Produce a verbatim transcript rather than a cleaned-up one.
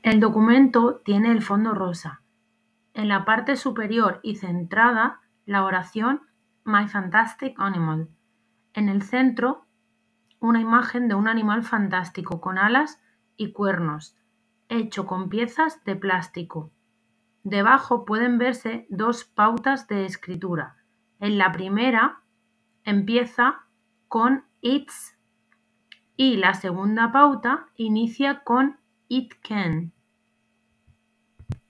El documento tiene el fondo rosa. En la parte superior y centrada, la oración My Fantastic Animal. En el centro, una imagen de un animal fantástico con alas y cuernos, hecho con piezas de plástico. Debajo pueden verse dos pautas de escritura. En la primera empieza con It's y la segunda pauta inicia con It can.